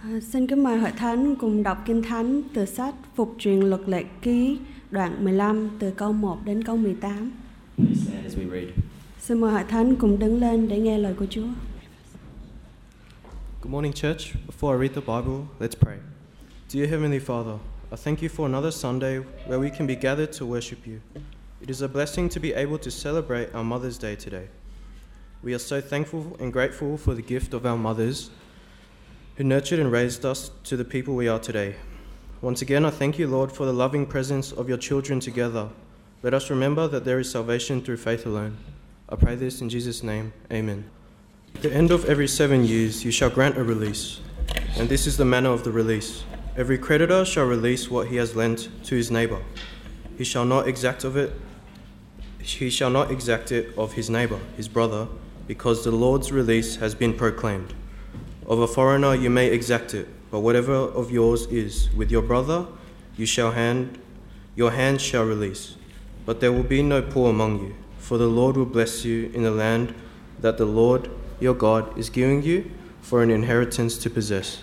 Xin kính mời hội thánh cùng đọc Kinh Thánh từ sách Phục truyền Luật Lệ Ký đoạn 15 từ câu 1 đến câu 18. Stand as we read. Xin mời hội thánh cùng đứng lên để nghe lời của Chúa. Good morning, church. Before I read the Bible, let's pray. Dear Heavenly Father, I thank you for another Sunday where we can be gathered to worship you. It is a blessing to be able to celebrate our Mother's Day today. We are so thankful and grateful for the gift of our mothers who nurtured and raised us to the people we are today. Once again, I thank you, Lord, for the loving presence of your children together. Let us remember that there is salvation through faith alone. I pray this in Jesus' name. Amen. At the end of every 7 years, you shall grant a release, and this is the manner of the release. Every creditor shall release what he has lent to his neighbor. He shall not exact it of his neighbor, his brother, because the Lord's release has been proclaimed. Of a foreigner you may exact it, but whatever of yours is with your brother, your hand shall release. But there will be no poor among you, for the Lord will bless you in the land that the Lord your God is giving you for an inheritance to possess.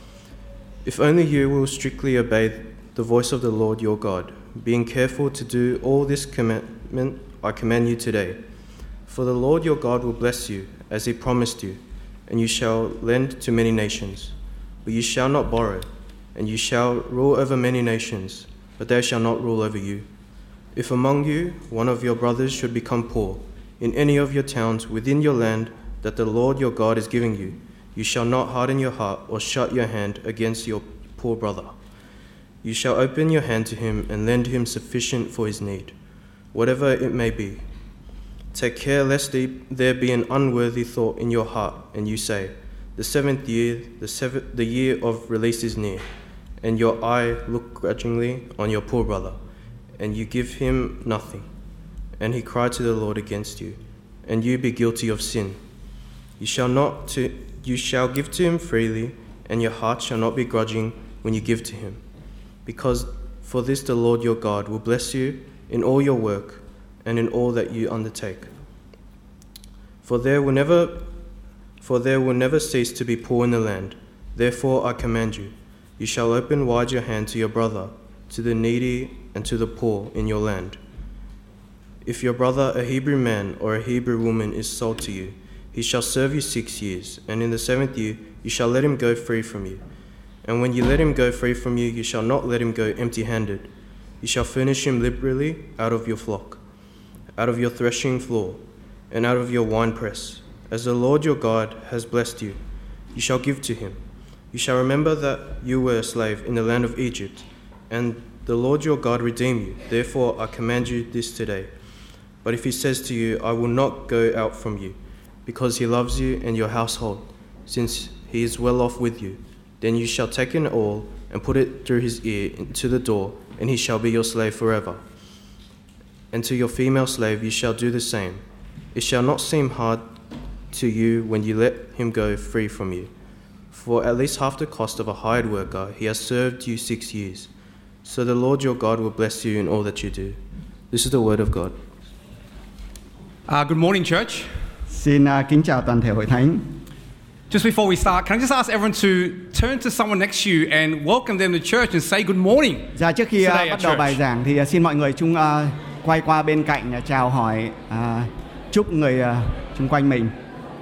If only you will strictly obey the voice of the Lord your God, being careful to do all this commandment I command you today. For the Lord your God will bless you, as he promised you, and you shall lend to many nations. But you shall not borrow, and you shall rule over many nations, but they shall not rule over you. If among you one of your brothers should become poor, in any of your towns within your land that the Lord your God is giving you, you shall not harden your heart or shut your hand against your poor brother. You shall open your hand to him and lend him sufficient for his need, whatever it may be. Take care lest there be an unworthy thought in your heart, and you say, the 7th year, the year of release is near, and your eye look grudgingly on your poor brother, and you give him nothing, and he cry to the Lord against you, and you be guilty of sin. You shall give to him freely, and your heart shall not be grudging when you give to him, because for this the Lord your God will bless you in all your work and in all that you undertake. For there will never cease to be poor in the land. Therefore I command you, you shall open wide your hand to your brother, to the needy and to the poor in your land. If your brother, a Hebrew man or a Hebrew woman, is sold to you, he shall serve you 6 years, and in the 7th year you shall let him go free from you. And when you let him go free from you, you shall not let him go empty-handed. You shall furnish him liberally out of your flock, out of your threshing floor, and out of your winepress. As the Lord your God has blessed you, you shall give to him. You shall remember that you were a slave in the land of Egypt, and the Lord your God redeemed you. Therefore I command you this today. But if he says to you, I will not go out from you, because he loves you and your household, since he is well off with you, then you shall take an awl and put it through his ear into the door, and he shall be your slave forever. And to your female slave you shall do the same. It shall not seem hard to you when you let him go free from you. For at least half the cost of a hired worker he has served you 6 years. So the Lord your God will bless you in all that you do. This is the word of God. Good morning, church. Xin kính chào toàn thể hội thánh. Just before we start, can I just ask everyone to turn to someone next to you and welcome them to church and say good morning? Dạ, trước khi Today at bắt đầu bài church. giảng thì xin mọi người quay qua bên cạnh chào hỏi, chúc người xung quanh mình.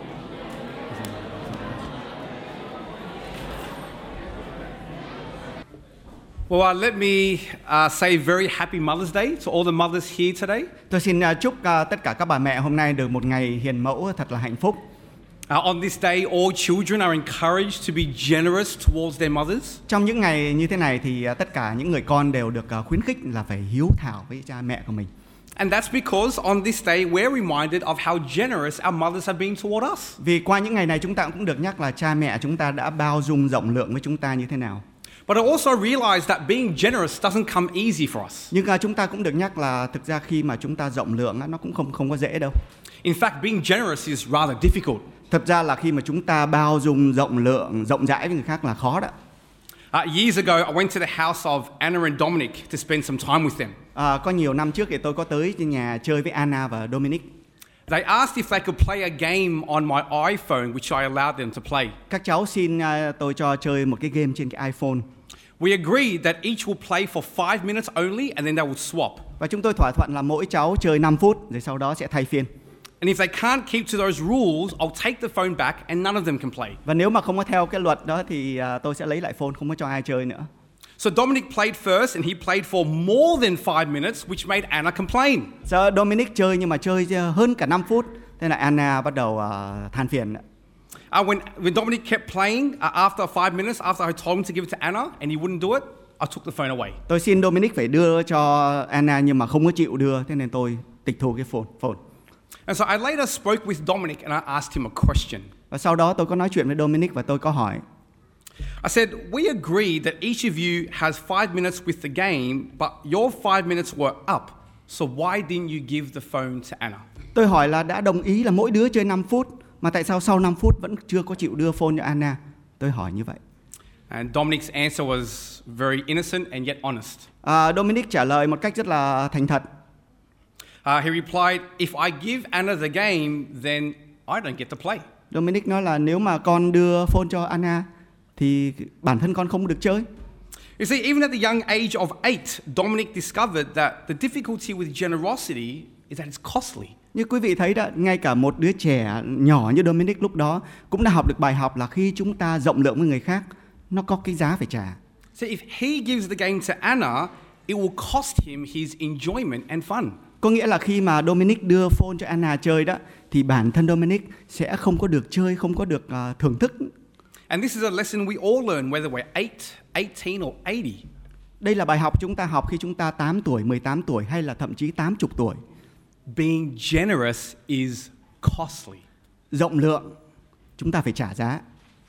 Well, let me say very happy Mother's Day to all the mothers here today. Tôi xin chúc tất cả các bà mẹ hôm nay được một ngày hiền mẫu thật là hạnh phúc. On this day, all children are encouraged to be generous towards their mothers. Trong những ngày như thế này thì tất cả những người con đều được khuyến khích là phải hiếu thảo với cha mẹ của mình. And that's because on this day we're reminded of how generous our mothers have been toward us. Vì qua những ngày này chúng ta cũng được nhắc là cha mẹ chúng ta đã bao dung rộng lượng với chúng ta như thế nào. But I also realize that being generous doesn't come easy for us. Nhưng chúng ta cũng được nhắc là thực ra khi mà chúng ta rộng lượng nó cũng không có dễ đâu. In fact, being generous is rather difficult. Thật ra là khi mà chúng ta bao dung rộng lượng, rộng rãi với người khác là khó đó. Years ago, I went to the house of Anna and Dominic to spend some time with them. Có nhiều năm trước thì tôi có tới nhà chơi với Anna và Dominic. They asked if they could play a game on my iPhone, which I allowed them to play. Các cháu xin tôi cho chơi một cái game trên cái iPhone. We agreed that each will play for 5 minutes only and then they would swap. Và chúng tôi thỏa thuận là mỗi cháu chơi 5 phút rồi sau đó sẽ thay phiên. And if they can't keep to those rules, I'll take the phone back and none of them can play. Và nếu mà không có theo cái luật đó thì tôi sẽ lấy lại phone, không có cho ai chơi nữa. So Dominic played first and he played for more than 5 minutes, which made Anna complain. Giờ Dominic chơi nhưng mà chơi hơn cả 5 phút. Thế là Anna bắt đầu than phiền. When Dominic kept playing, after 5 minutes, after I told him to give it to Anna and he wouldn't do it, I took the phone away. Tôi xin Dominic phải đưa cho Anna nhưng mà không có chịu đưa, thế nên tôi tịch thu cái phone. And so I later spoke with Dominic and I asked him a question. Và sau đó tôi có nói chuyện với Dominic và tôi có hỏi. I said, we agreed that each of you has 5 minutes with the game, but your 5 minutes were up. So why didn't you give the phone to Anna? Tôi hỏi là đã đồng ý là mỗi đứa chơi 5 phút, mà tại sao sau 5 phút vẫn chưa có chịu đưa phone cho Anna? Tôi hỏi như vậy. And Dominic's answer was very innocent and yet honest. Dominic trả lời một cách rất là thành thật. He replied, if I give Anna the game, then I don't get to play. Dominic nói là nếu mà con đưa phone cho Anna thì bản thân con không được chơi. You see, even at the young age of 8, Dominic discovered that the difficulty with generosity is that it's costly. Như quý vị thấy đó, ngay cả một đứa trẻ nhỏ như Dominic lúc đó cũng đã học được bài học là khi chúng ta rộng lượng với người khác, nó có cái giá phải trả. So if he gives the game to Anna, it will cost him his enjoyment and fun. Có nghĩa là khi mà Dominic đưa phone cho Anna chơi đó, thì bản thân Dominic sẽ không có được chơi, không có được thưởng thức. And this is a lesson we all learn, whether we're 8, 18 or 80. Đây là bài học chúng ta học khi chúng ta 8 tuổi, 18 tuổi hay là thậm chí 80 tuổi. Being generous is costly. Rộng lượng, chúng ta phải trả giá.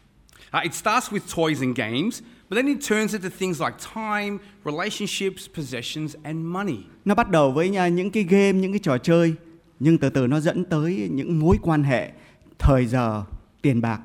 It starts with toys and games, but then it turns into things like time, relationships, possessions and money. Nó bắt đầu với những cái game, những cái trò chơi, nhưng từ từ nó dẫn tới những mối quan hệ, thời giờ, tiền bạc.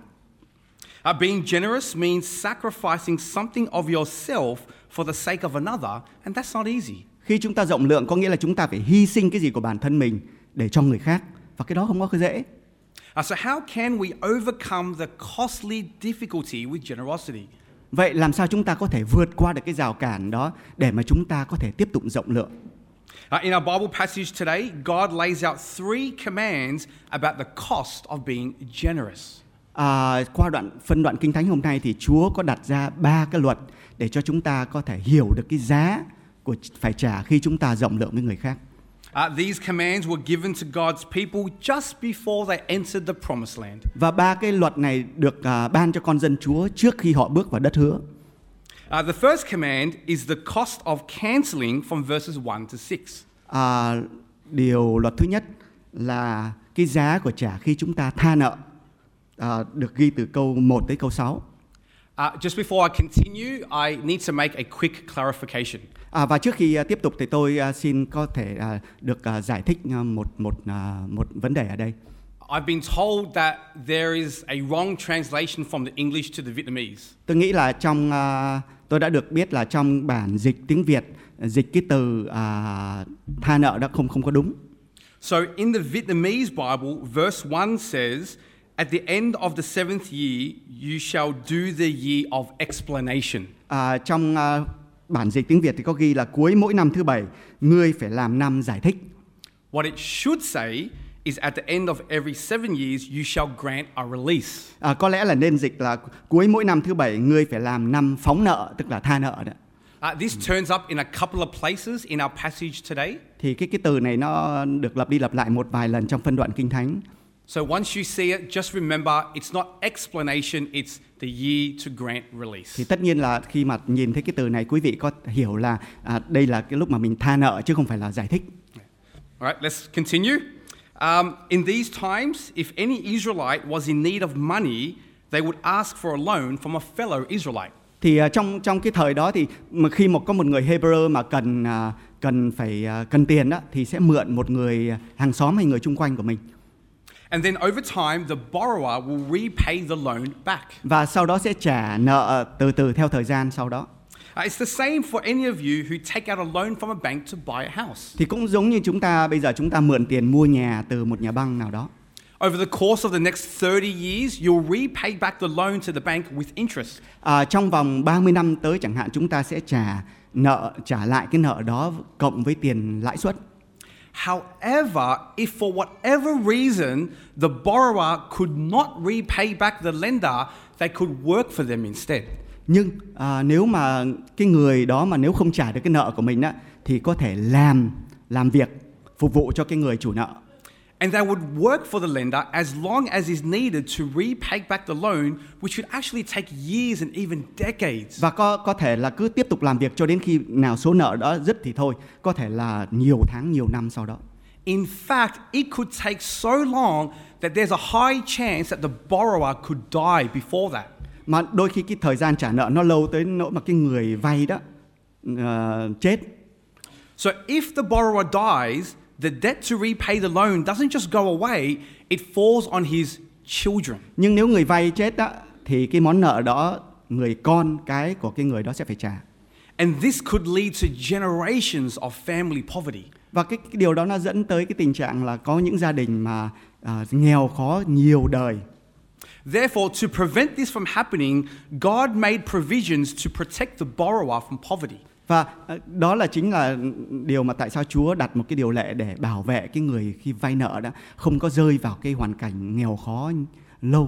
Being generous means sacrificing something of yourself for the sake of another, and that's not easy. Khi chúng ta rộng lượng có nghĩa là chúng ta phải hy sinh cái gì của bản thân mình để cho người khác, và cái đó không có dễ. So how can we overcome the costly difficulty with generosity? Vậy làm sao chúng ta có thể vượt qua được cái rào cản đó để mà chúng ta có thể tiếp tục rộng lượng? In our Bible passage today, God lays out 3 commands about the cost of being generous. Qua phân đoạn Kinh Thánh hôm nay thì Chúa có đặt ra 3 cái luật để cho chúng ta có thể hiểu được cái giá của phải trả khi chúng ta rộng lượng với người khác. These commands were given to God's people just before they entered the promised land. Và 3 cái luật này được ban cho con dân Chúa trước khi họ bước vào đất hứa. The first command is the cost of cancelling from verses 1 to 6. Điều luật thứ nhất là cái giá của trả khi chúng ta tha nợ, được ghi từ câu 1 tới câu 6. Just before I continue, I need to make a quick clarification. Và trước khi tiếp tục thì tôi xin có thể được giải thích một vấn đề ở đây. I've been told that there is a wrong translation from the English to the Vietnamese. Tôi nghĩ là tôi đã được biết là trong bản dịch tiếng Việt dịch cái từ tha nợ đó không có đúng. So in the Vietnamese Bible, verse 1 says, at the end of the 7th year, you shall do the year of explanation. Trong bản dịch tiếng Việt thì có ghi là cuối mỗi năm thứ 7, ngươi phải làm năm giải thích. What it should say is at the end of every 7 years, you shall grant a release. Có lẽ là nên dịch là cuối mỗi năm thứ 7, ngươi phải làm năm phóng nợ, tức là tha nợ đó. This turns up in a couple of places in our passage today. Thì cái từ này nó được lặp đi lặp lại một vài lần trong phân đoạn Kinh Thánh. So once you see it, just remember it's not explanation, it's the year to grant release. Thì tất nhiên là khi mà nhìn thấy cái từ này, quý vị có hiểu là đây là cái lúc mà mình tha nợ chứ không phải là giải thích. All right, let's continue. In these times, if any Israelite was in need of money, they would ask for a loan from a fellow Israelite. Thì trong cái thời đó thì khi có một người Hebrew mà cần tiền đó thì sẽ mượn một người hàng xóm hay người chung quanh của mình. And then over time, the borrower will repay the loan back. Và sau đó sẽ trả nợ từ từ theo thời gian sau đó. It's the same for any of you who take out a loan from a bank to buy a house. Thì cũng giống như chúng ta bây giờ chúng ta mượn tiền mua nhà từ một nhà băng nào đó. Over the course of the next 30 years, you'll repay back the loan to the bank with interest. Trong vòng 30 năm tới chẳng hạn, chúng ta sẽ trả lại cái nợ đó cộng với tiền lãi suất. However, if for whatever reason the borrower could not repay back the lender, they could work for them instead. Nhưng nếu mà cái người đó mà nếu không trả được cái nợ của mình á, thì có thể làm việc phục vụ cho cái người chủ nợ. And they would work for the lender as long as is needed to repay back the loan, which would actually take years and even decades. Và có thể là cứ tiếp tục làm việc cho đến khi nào số nợ đó dứt thì thôi, có thể là nhiều tháng, nhiều năm sau đó. In fact, it could take so long that there's a high chance that the borrower could die before that. Mà đôi khi cái thời gian trả nợ nó lâu tới nỗi mà cái người vay đó chết. So if the borrower dies, the debt to repay the loan doesn't just go away, it falls on his children. Nhưng nếu người vay chết đó, thì cái món nợ đó người con cái của cái người đó sẽ phải trả. And this could lead to generations of family poverty. Và cái điều đó nó dẫn tới cái tình trạng là có những gia đình mà nghèo khó nhiều đời. Therefore, to prevent this from happening, God made provisions to protect the borrower from poverty. Và đó là chính là điều mà tại sao Chúa đặt một cái điều lệ để bảo vệ cái người khi vay nợ đó không có rơi vào cái hoàn cảnh nghèo khó lâu.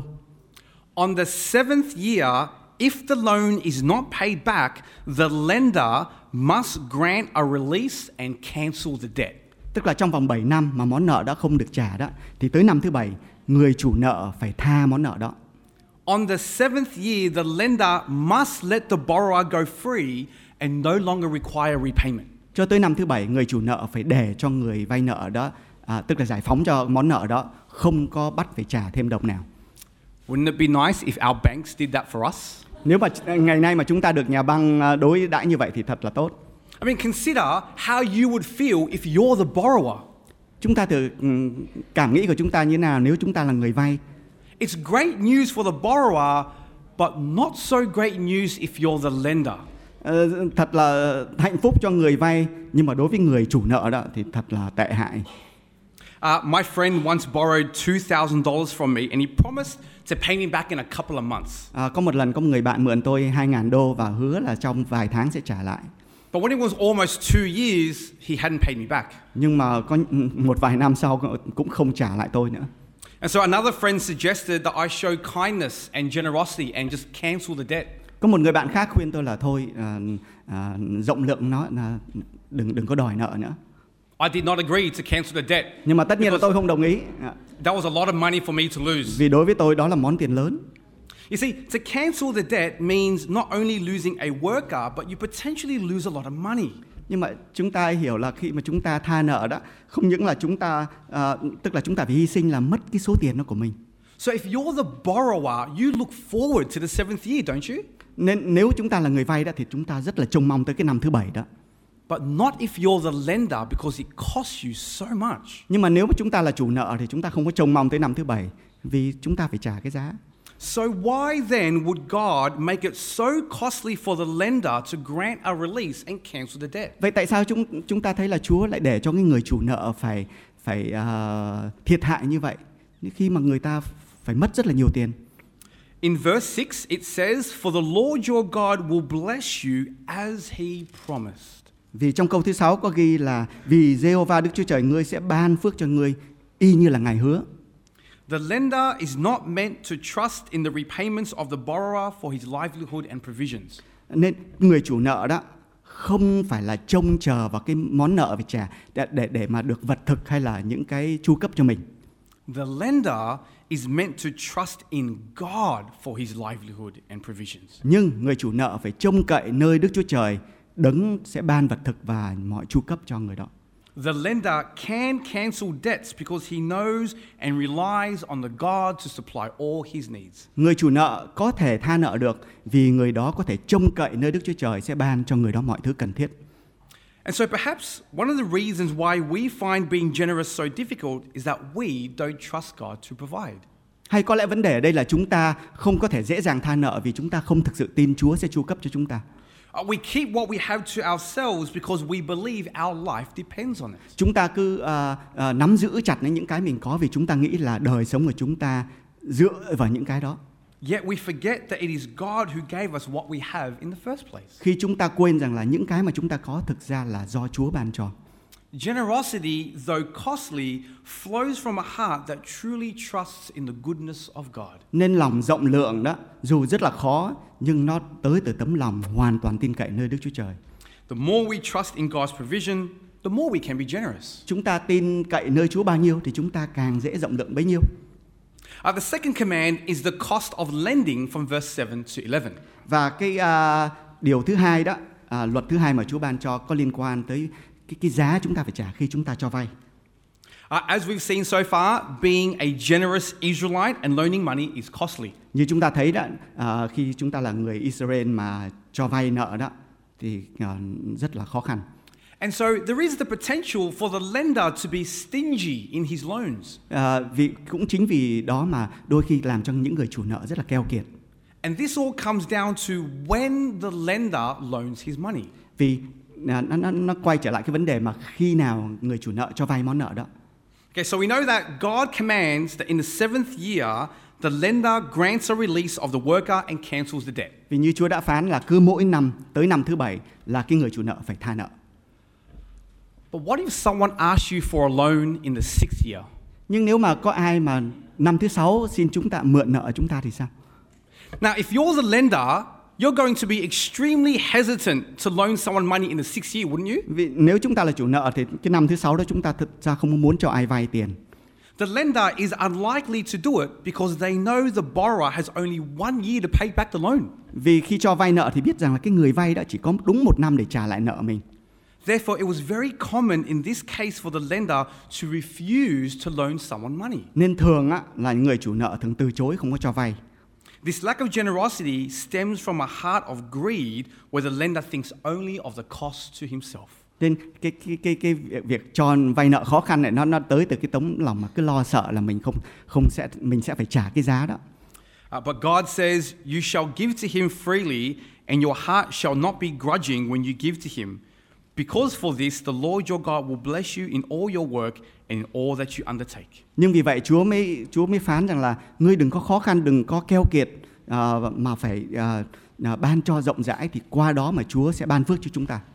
On the seventh year, if the loan is not paid back, the lender must grant a release and cancel the debt. Tức là trong vòng 7 năm mà món nợ đã không được trả đó, thì tới năm thứ 7, người chủ nợ phải tha món nợ đó. On the seventh year, the lender must let the borrower go free and no longer require repayment. Cho tới năm thứ 7, người chủ nợ phải để cho người vay nợ đó, tức là giải phóng cho món nợ đó, không có bắt phải trả thêm đồng nào. Wouldn't it be nice if our banks did that for us? Nếu mà ngày nay mà chúng ta được nhà băng đối đãi như vậy thì thật là tốt. I mean, consider how you would feel if you're the borrower. Chúng ta thử cảm nghĩ của chúng ta như thế nào nếu chúng ta là người vay. It's great news for the borrower, but not so great news if you're the lender. Thật là hạnh phúc cho người vay, nhưng mà đối với người chủ nợ đó thì thật là tệ hại. My friend once borrowed $2,000 from me and he promised to pay me back in a couple of months. Có một lần có một người bạn mượn tôi $2,000 và hứa là trong vài tháng sẽ trả lại. But when it was almost 2 years, he hadn't paid me back. Nhưng mà có một vài năm sau cũng không trả lại tôi nữa. And so another friend suggested that I show kindness and generosity and just cancel the debt. Có một người bạn khác khuyên tôi là thôi rộng lượng nó là đừng có đòi nợ nữa. I did not agree to cancel the debt. Nhưng mà tất nhiên là tôi không đồng ý. That was a lot of money for me to lose. Vì đối với tôi đó là món tiền lớn. You see, to cancel the debt means not only losing a worker, but you potentially lose a lot of money. Nhưng mà chúng ta hiểu là khi mà chúng ta tha nợ đó, không những là chúng ta tức là chúng ta phải hy sinh là mất cái số tiền đó của mình. So if you're the borrower, you look forward to the seventh year, don't you? Nên nếu chúng ta là người vay đó thì chúng ta rất là trông mong tới cái năm thứ 7 đó. But not if you're the lender because it costs you so much. Nhưng mà nếu mà chúng ta là chủ nợ thì chúng ta không có trông mong tới năm thứ 7 vì chúng ta phải trả cái giá. So why then would God make it so costly for the lender to grant a release and cancel the debt? Vậy tại sao chúng ta thấy là Chúa lại để cho cái người chủ nợ phải thiệt hại như vậy khi mà người ta phải mất rất là nhiều tiền? In verse 6 it says, "For the Lord your God will bless you as he promised." Vì trong câu thứ 6 có ghi là vì Giê-hô-va Đức Chúa Trời ngươi sẽ ban phước cho ngươi y như là Ngài hứa. The lender is not meant to trust in the repayments of the borrower for his livelihood and provisions. Nên người chủ nợ đó không phải là trông chờ vào cái món nợ phải trả để mà được vật thực hay là những cái chu cấp cho mình. The lender is meant to trust in God for his livelihood and provisions. Nhưng người chủ nợ phải trông cậy nơi Đức Chúa Trời đấng sẽ ban vật thực và mọi chu cấp cho người đó. The lender can cancel debts because he knows and relies on the God to supply all his needs. Người chủ nợ có thể tha nợ được vì người đó có thể trông cậy nơi Đức Chúa Trời sẽ ban cho người đó mọi thứ cần thiết. And so perhaps one of the reasons why we find being generous so difficult is that we don't trust God to provide. Hay có lẽ vấn đề ở đây là chúng ta không có thể dễ dàng tha nợ vì chúng ta không thực sự tin Chúa sẽ chu cấp cho chúng ta. We keep what we have to ourselves because we believe our life depends on it. Chúng ta cứ nắm giữ chặt lấy những cái mình có vì chúng ta nghĩ là đời sống của chúng ta dựa vào những cái đó. Yet we forget that it is God who gave us what we have in the first place. Khi chúng ta quên rằng là những cái mà chúng ta có thực ra là do Chúa ban cho. Generosity, though costly, flows from a heart that truly trusts in the goodness of God. Nên lòng rộng lượng đó, dù rất là khó, nhưng nó tới từ tấm lòng hoàn toàn tin cậy nơi Đức Chúa Trời. The more we trust in God's provision, the more we can be generous. Chúng ta tin cậy nơi Chúa bao nhiêu thì chúng ta càng dễ rộng lượng bấy nhiêu. The second command is the cost of lending from verse 7 to 11. Và cái điều thứ hai đó, luật thứ hai mà Chúa ban cho có liên quan tới cái giá chúng ta phải trả khi chúng ta cho vay. As we've seen so far, being a generous Israelite and loaning money is costly. Như chúng ta thấy đó, khi chúng ta là người Israel mà cho vay nợ đó thì rất là khó khăn. And so there is the potential for the lender to be stingy in his loans. Cũng chính vì đó mà đôi khi làm cho những người chủ nợ rất là keo kiệt. And this all comes down to when the lender loans his money. Vì nó quay trở lại cái vấn đề mà khi nào người chủ nợ cho vay món nợ đó. Okay, so we know that God commands that in the 7th year, the lender grants a release of the worker and cancels the debt. Vì như Chúa đã phán là cứ mỗi năm tới năm thứ 7 là cái người chủ nợ phải tha nợ. But what if someone asks you for a loan in the 6th year? Nhưng nếu mà có ai mà năm thứ 6 xin chúng ta mượn nợ chúng ta thì sao? Now, if you're the lender, you're going to be extremely hesitant to loan someone money in the 6th year, wouldn't you? Vì nếu chúng ta là chủ nợ thì cái năm thứ 6 đó chúng ta thực ra không muốn cho ai vay tiền. The lender is unlikely to do it because they know the borrower has only 1 year to pay back the loan. Vì khi cho vay nợ thì biết rằng là cái người vay đã chỉ có đúng 1 năm để trả lại nợ mình. Therefore, it was very common in this case for the lender to refuse to loan someone money. Nên thường là người chủ nợ thường từ chối không có cho vay. This lack of generosity stems from a heart of greed where the lender thinks only of the cost to himself. Nên cái việc cho vay nợ khó khăn này nó tới từ cái tấm lòng mà cứ lo sợ là mình sẽ phải trả cái giá đó. But God says, "You shall give to him freely, and your heart shall not be grudging when you give to him. Because for this, the Lord your God will bless you in all your work and in all that you undertake." Nhưng vì vậy Chúa mới phán rằng là ngươi đừng có khó khăn, đừng có keo kiệt, mà phải ban cho rộng rãi thì qua đó mà Chúa sẽ ban phước cho chúng ta.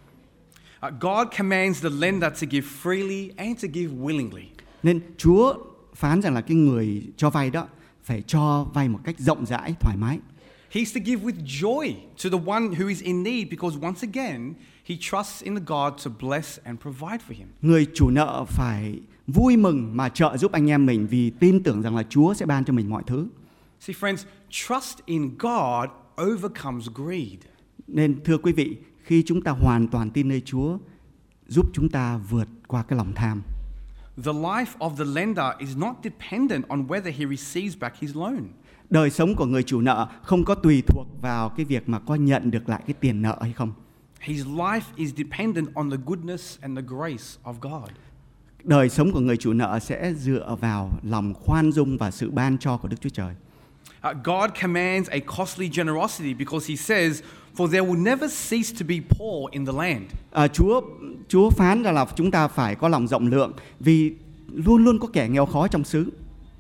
God commands the lender to give freely and to give willingly. Nên Chúa phán rằng là cái người cho vay đó phải cho vay một cách rộng rãi, thoải mái. He is to give with joy to the one who is in need because once again, he trusts in the God to bless and provide for him. Người chủ nợ phải vui mừng mà trợ giúp anh em mình vì tin tưởng rằng là Chúa sẽ ban cho mình mọi thứ. See friends, trust in God overcomes greed. Nên thưa quý vị, khi chúng ta hoàn toàn tin nơi Chúa, giúp chúng ta vượt qua cái lòng tham. The life of the lender is not dependent on whether he receives back his loan. Đời sống của người chủ nợ không có tùy thuộc vào cái việc mà có nhận được lại cái tiền nợ hay không. His life is dependent on the goodness and the grace of God. Đời sống của người chủ nợ sẽ dựa vào lòng khoan dung và sự ban cho của Đức Chúa Trời. God commands a costly generosity because he says, "For there will never cease to be poor in the land." Chúa phán là chúng ta phải có lòng rộng lượng vì luôn luôn có kẻ nghèo khó trong xứ.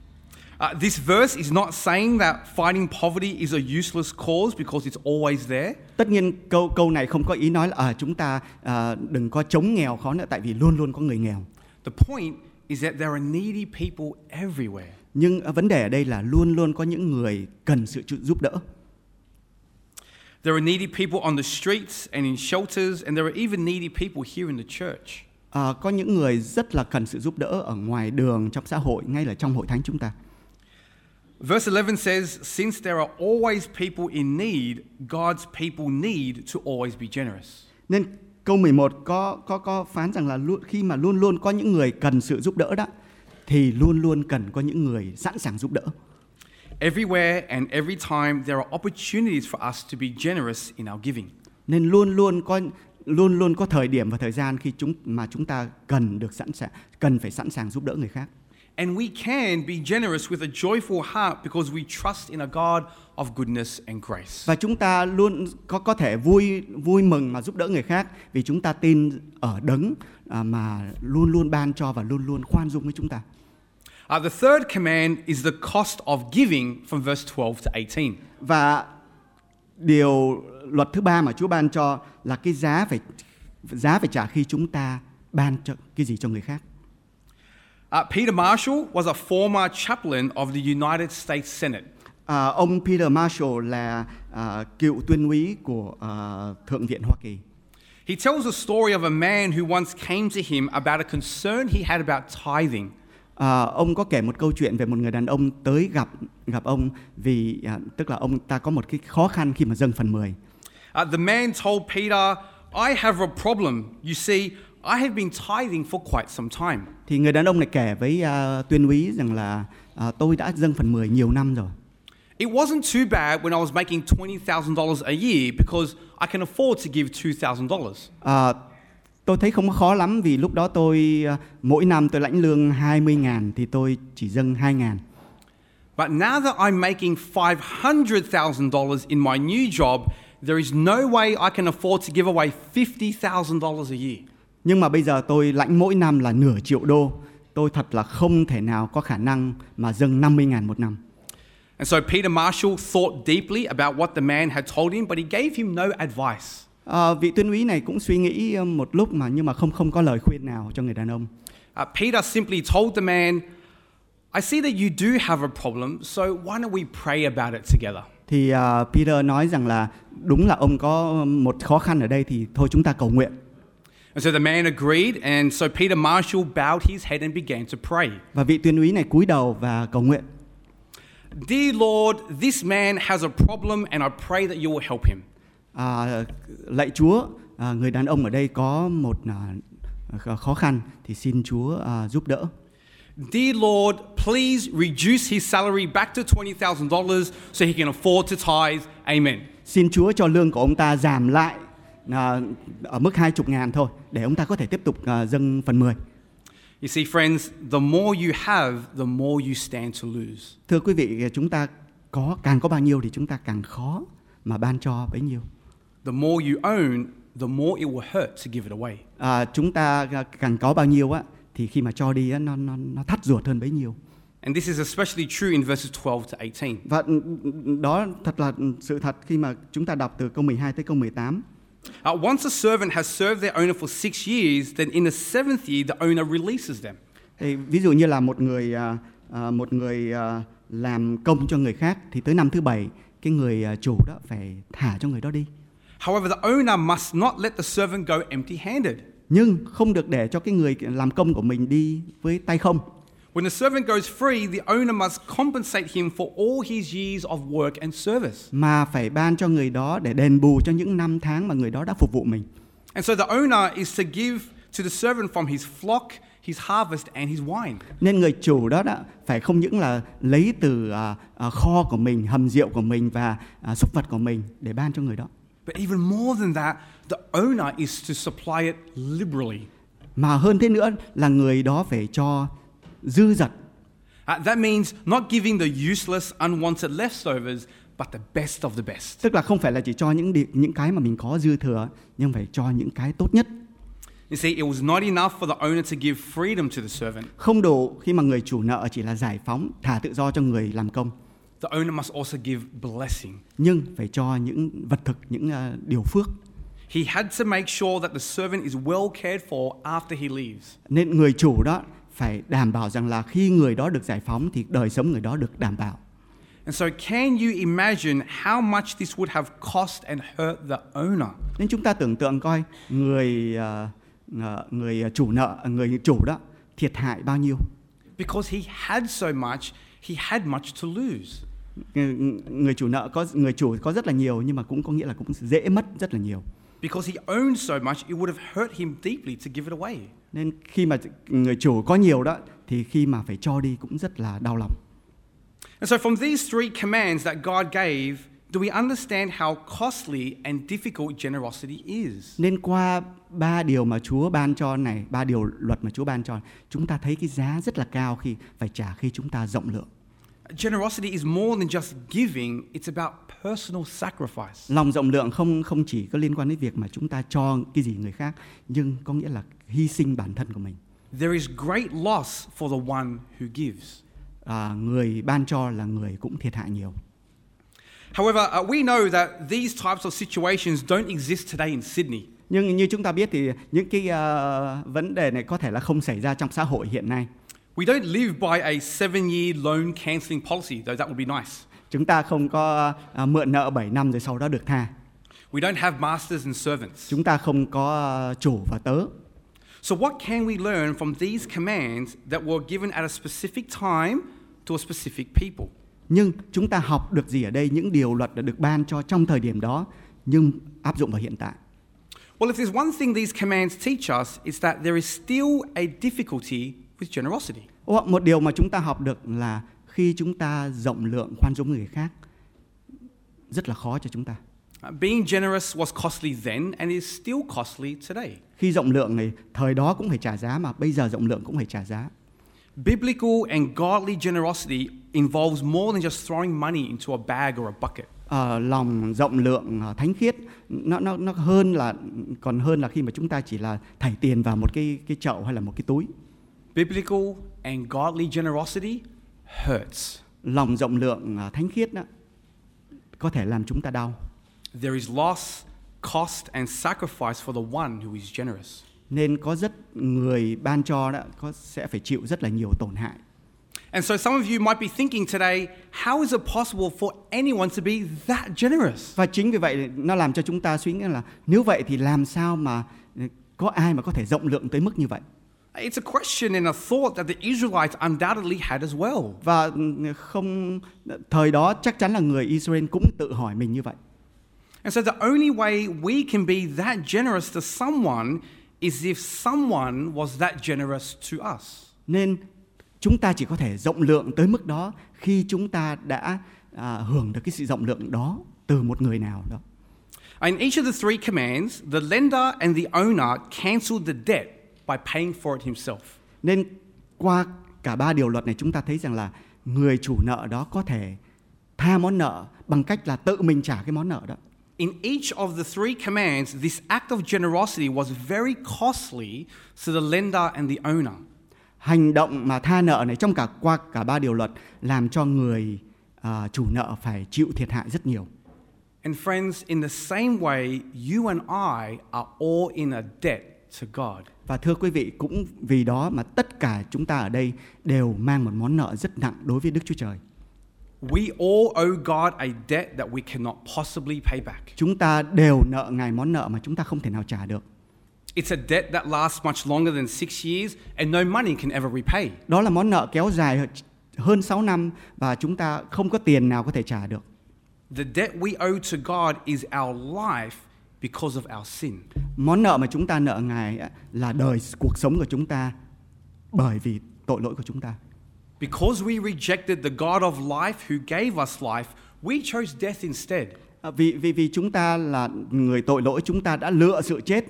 This verse is not saying that fighting poverty is a useless cause because it's always there. Tất nhiên câu này không có ý nói là chúng ta đừng có chống nghèo khó nữa tại vì luôn luôn có người nghèo. The point is that there are needy people everywhere. Nhưng vấn đề ở đây là luôn luôn có những người cần sự giúp đỡ. There are needy people on the streets and in shelters, and there are even needy people here in the church. Có những người rất là cần sự giúp đỡ ở ngoài đường, trong xã hội, ngay là trong hội thánh chúng ta. Verse 11 says, "Since there are always people in need, God's people need to always be generous." Nên câu 11 có phán rằng là khi mà luôn luôn có những người cần sự giúp đỡ đó, thì luôn luôn cần có những người sẵn sàng giúp đỡ. Everywhere and every time there are opportunities for us to be generous in our giving. Nên luôn luôn có thời điểm và thời gian khi chúng ta cần phải sẵn sàng giúp đỡ người khác. And we can be generous with a joyful heart because we trust in a God of goodness and grace. Và chúng ta luôn có thể vui mừng mà giúp đỡ người khác vì chúng ta tin ở Đấng mà luôn luôn ban cho và luôn luôn khoan dung với chúng ta. The third command is the cost of giving from verse 12 to 18. Và điều luật thứ ba mà Chúa ban cho là cái giá phải trả khi chúng ta ban cho cái gì cho người khác. Peter Marshall was a former chaplain of the United States Senate. Ông Peter Marshall là cựu tuyên úy của Thượng viện Hoa Kỳ. He tells a story of a man who once came to him about a concern he had about tithing. Ông có kể một câu chuyện về một người đàn ông tới gặp ông vì tức là ông ta có một cái khó khăn khi mà dâng phần 10. The man told Peter, I have a problem. You see, I have been tithing for quite some time. Thì người đàn ông này kể với tuyên úy rằng là tôi đã dâng phần 10 nhiều năm rồi. It wasn't too bad when I was making $20,000 a year because I can afford to give $2,000. Tôi thấy không có khó lắm vì lúc đó tôi mỗi năm tôi lãnh lương 20.000 thì tôi chỉ dâng 2.000. But now that I'm making $500,000 in my new job, there is no way I can afford to give away $50,000 a year. Nhưng mà bây giờ tôi lãnh mỗi năm là nửa triệu đô, tôi thật là không thể nào có khả năng mà dâng 50.000 một năm. And so Peter Marshall thought deeply about what the man had told him, but he gave him no advice. Vị tuyên úy này cũng suy nghĩ một lúc nhưng mà không có lời khuyên nào cho người đàn ông. Peter simply told the man, I see that you do have a problem, so why don't we pray about it together? Thì Peter nói rằng là đúng là ông có một khó khăn ở đây thì thôi chúng ta cầu nguyện. And so the man agreed, and so Peter Marshall bowed his head and began to pray. Và vị tuyên úy này cúi đầu và cầu nguyện. Dear Lord, this man has a problem and I pray that you will help him. Lạy Chúa, người đàn ông ở đây có một khó khăn thì xin Chúa giúp đỡ. Dear Lord, please reduce his salary back to $20,000 so he can afford to tithe. Amen. Xin Chúa cho lương của ông ta giảm lại ở mức 20.000 thôi để ông ta có thể tiếp tục dâng phần 10. You see, friends, the more you have, the more you stand to lose. Thưa quý vị, chúng ta càng có bao nhiêu thì chúng ta càng khó mà ban cho bấy nhiêu. The more you own, the more it will hurt to give it away. Chúng ta càng có bao nhiêu thì khi mà cho đi nó thắt ruột hơn bấy nhiêu. And this is especially true in verses 12 to 18. Và đó thật là sự thật khi mà chúng ta đọc từ câu 12 tới câu 18. Once a servant has served their owner for 6 years, then in the 7th year the owner releases them. Thì ví dụ như là một người làm công cho người khác thì tới năm thứ 7 cái người chủ đó phải thả cho người đó đi. However, the owner must not let the servant go empty-handed. Nhưng không được để cho cái người làm công của mình đi với tay không. When the servant goes free, the owner must compensate him for all his years of work and service. Mà phải ban cho người đó để đền bù cho những năm tháng mà người đó đã phục vụ mình. And so the owner is to give to the servant from his flock, his harvest and his wine. Nên người chủ đó phải không những là lấy từ kho của mình, hầm rượu của mình và súc vật của mình để ban cho người đó. But even more than that, the owner is to supply it liberally. Mà hơn thế nữa là người đó phải cho dư dật. That means not giving the useless, unwanted leftovers, but the best of the best. Tức là không phải là chỉ cho những cái mà mình có dư thừa, nhưng phải cho những cái tốt nhất. You see, it was not enough for the owner to give freedom to the servant. Không đủ khi mà người chủ nợ chỉ là giải phóng, thả tự do cho người làm công. The owner must also give blessing. Nhưng phải cho những vật thực, những điều phước. He had to make sure that the servant is well cared for after he leaves. Nên người chủ đó phải đảm bảo rằng là khi người đó được giải phóng thì đời sống người đó được đảm bảo. And so can you imagine how much this would have cost and hurt the owner? Nên chúng ta tưởng tượng coi người chủ nợ, người chủ đó thiệt hại bao nhiêu. Because he had so much, he had much to lose. Người chủ có rất là nhiều nhưng mà cũng có nghĩa là cũng dễ mất rất là nhiều. Because he owned so much, it would have hurt him deeply to give it away. Nên khi mà người chủ có nhiều đó thì khi mà phải cho đi cũng rất là đau lòng. And so from these three commands that God gave, do we understand how costly and difficult generosity is. Nên qua 3 điều mà Chúa ban cho này, 3 điều luật mà Chúa ban cho, chúng ta thấy cái giá rất là cao khi phải trả khi chúng ta rộng lượng. Generosity is more than just giving, it's about personal sacrifice. Lòng rộng lượng không chỉ có liên quan đến việc mà chúng ta cho cái gì người khác, nhưng có nghĩa là hy sinh bản thân của mình. There is great loss for the one who gives. Người ban cho là người cũng thiệt hại nhiều. However, we know that these types of situations don't exist today in Sydney. Nhưng như chúng ta biết thì những cái vấn đề này có thể là không xảy ra trong xã hội hiện nay. We don't live by a 7-year loan cancelling policy, though that would be nice. Chúng ta không có mượn nợ 7 năm rồi sau đó được tha. We don't have masters and servants. Chúng ta không có chủ và tớ. So what can we learn from these commands that were given at a specific time to a specific people? Nhưng chúng ta học được gì ở đây? Những điều luật đã được ban cho trong thời điểm đó nhưng áp dụng vào hiện tại. Well, if there's one thing these commands teach us, it's that there is still a difficulty with generosity. Một điều mà chúng ta học được là khi chúng ta rộng lượng khoan dung người khác rất là khó cho chúng ta. Being generous was costly then and is still costly today. Khi rộng lượng này thời đó cũng phải trả giá, mà bây giờ rộng lượng cũng phải trả giá. Biblical and godly generosity involves more than just throwing money into a bag or a bucket. Lòng rộng lượng thánh khiết nó còn hơn là khi mà chúng ta chỉ là thảy tiền vào một cái chậu hay là một cái túi. Biblical and godly generosity hurts. Lòng rộng lượng thánh khiết đó có thể làm chúng ta đau. There is loss, cost and sacrifice for the one who is generous. Nên có rất người ban cho đó sẽ phải chịu rất là nhiều tổn hại. And so some of you might be thinking today, how is it possible for anyone to be that generous? Và chính vì vậy nó làm cho chúng ta suy nghĩ là nếu vậy thì làm sao mà có ai mà có thể rộng lượng tới mức như vậy? It's a question and a thought that the Israelites undoubtedly had as well. Và thời đó chắc chắn là người Israel cũng tự hỏi mình như vậy. And so the only way we can be that generous to someone is if someone was that generous to us. Nên chúng ta chỉ có thể rộng lượng tới mức đó khi chúng ta đã hưởng được cái sự rộng lượng đó từ một người nào đó. In each of the three commands, the lender and the owner canceled the debt by paying for it himself. Nên qua cả 3 điều luật này chúng ta thấy rằng là người chủ nợ đó có thể tha món nợ bằng cách là tự mình trả cái món nợ đó. In each of the three commands, this act of generosity was very costly to the lender and the owner. Hành động mà tha nợ này qua cả 3 điều luật làm cho người chủ nợ phải chịu thiệt hại rất nhiều. And friends, in the same way, you and I are all in a debt to God. Và thưa quý vị, cũng vì đó mà tất cả chúng ta ở đây đều mang một món nợ rất nặng đối với Đức Chúa Trời. We all owe God a debt that we cannot possibly pay back. Chúng ta đều nợ Ngài món nợ mà chúng ta không thể nào trả được. It's a debt that lasts much longer than 6 years and no money can ever repay. Đó là món nợ kéo dài hơn 6 năm và chúng ta không có tiền nào có thể trả được. The debt we owe to God is our life because of our sin. Món nợ mà chúng ta nợ Ngài là cuộc sống của chúng ta bởi vì tội lỗi của chúng ta. Because we rejected the God of life who gave us life, we chose death instead. Vì chúng ta là người tội lỗi, chúng ta đã lựa sự chết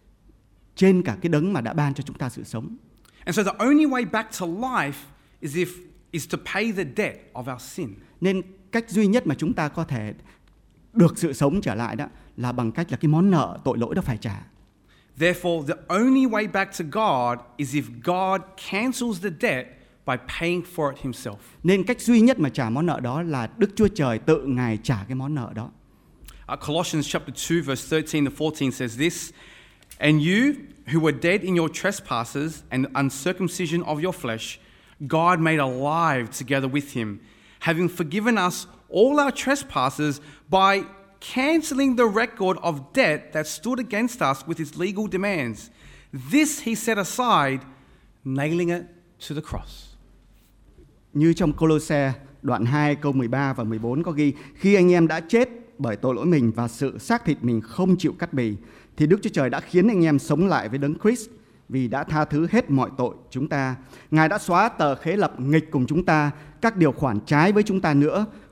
trên cả cái đấng mà đã ban cho chúng ta sự sống. And so the only way back to life is to pay the debt of our sin. Nên cách duy nhất mà chúng ta có thể được sự sống trở lại đó là bằng cách là cái món nợ tội lỗi đó phải trả. Therefore, the only way back to God is if God cancels the debt by paying for it himself. Nên cách duy nhất mà trả món nợ đó là Đức Chúa Trời tự Ngài trả cái món nợ đó. Colossians chapter 2 verse 13 to 14 says this, and you who were dead in your trespasses and uncircumcision of your flesh, God made alive together with him, having forgiven us all our trespasses by cancelling the record of debt that stood against us with its legal demands. This he set aside, nailing it to the cross. Như trong Cô-lô-se đoạn 2 câu 13 và 14 có ghi, khi anh em đã chết bởi tội lỗi mình và sự xác thịt mình không chịu cắt bì, thì Đức Chúa Trời đã khiến anh em sống lại với Đấng Christ vì đã tha thứ hết mọi tội chúng ta. Ngài đã xóa tờ khế lập nghịch cùng chúng ta, các điều khoản trái với chúng ta nữa,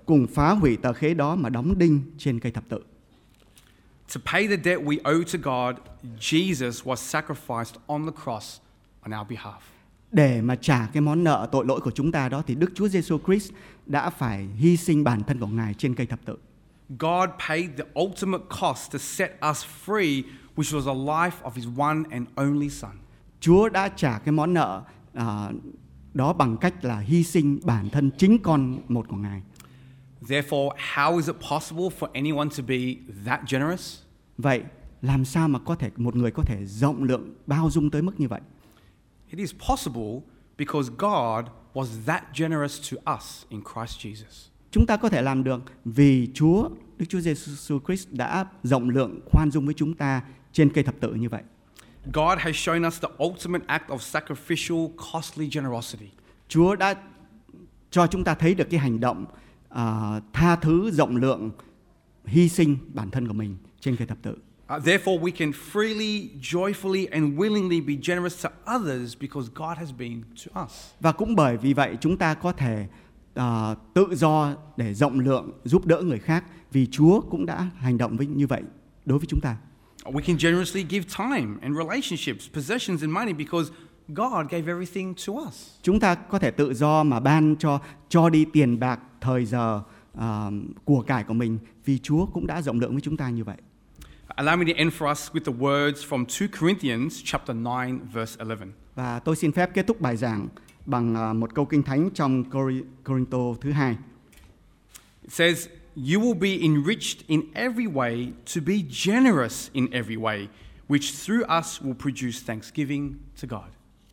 cùng phá hủy tờ khế đó mà đóng đinh trên cây thập tự. To pay the debt we owe to God, Jesus was sacrificed on the cross on our behalf. Để mà trả cái món nợ tội lỗi của chúng ta đó thì Đức Chúa Giêsu Christ đã phải hy sinh bản thân của Ngài trên cây thập tự. God paid the ultimate cost to set us free, which was the life of His one and only Son. Chúa đã trả cái món nợ đó bằng cách là hy sinh bản thân chính con một của Ngài. Therefore, how is it possible for anyone to be that generous? Vậy làm sao mà một người có thể rộng lượng, bao dung tới mức như vậy? It is possible because God was that generous to us in Christ Jesus. Chúng ta có thể làm được vì Đức Chúa Giêsu Christ đã rộng lượng, khoan dung với chúng ta trên cây thập tự như vậy. God has shown us the ultimate act of sacrificial, costly generosity. Chúa đã cho chúng ta thấy được cái hành động tha thứ, rộng lượng, hy sinh bản thân của mình trên cây thập tự. Therefore, we can freely, joyfully and willingly be generous to others because God has been to us. Và cũng bởi vì vậy chúng ta có thể tự do để rộng lượng giúp đỡ người khác vì Chúa cũng đã hành động như vậy đối với chúng ta. We can generously give time and relationships, possessions and money because God gave everything to us. Chúng ta có thể tự do mà ban cho đi tiền bạc, thời giờ, của cải của mình vì Chúa cũng đã rộng lượng với chúng ta như vậy. Allow me to end for us with the words from 2 Corinthians chapter 9 verse 11. Và tôi xin phép kết thúc bài giảng bằng một câu kinh thánh trong Cô-rinh-tô thứ 2. It says, "You will be enriched in every way to be generous in every way, which through us will produce thanksgiving to God."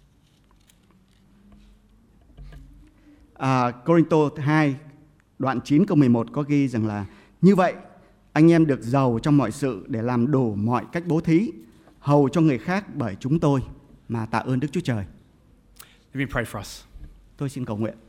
Cô-rinh-tô 2 đoạn 9 câu 11 có ghi rằng là như vậy anh em được giàu trong mọi sự để làm đủ mọi cách bố thí, hầu cho người khác bởi chúng tôi mà tạ ơn Đức Chúa Trời. Let me pray for us. Tôi xin cầu nguyện.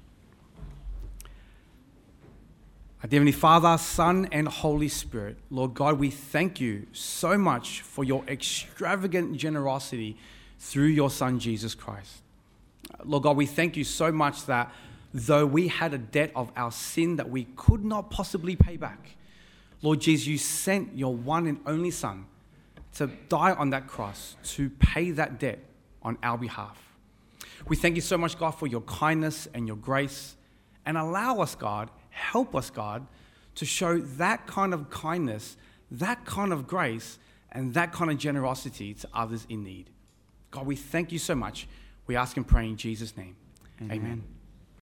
Dear Heavenly Father, Son and Holy Spirit, Lord God, we thank you so much for your extravagant generosity through your Son Jesus Christ. Lord God, we thank you so much that though we had a debt of our sin that we could not possibly pay back, Lord Jesus, you sent your one and only Son to die on that cross to pay that debt on our behalf. We thank you so much, God, for your kindness and your grace, and allow us, God, help us, God, to show that kind of kindness, that kind of grace, and that kind of generosity to others in need. God, we thank you so much. We ask and pray in Jesus' name. Amen.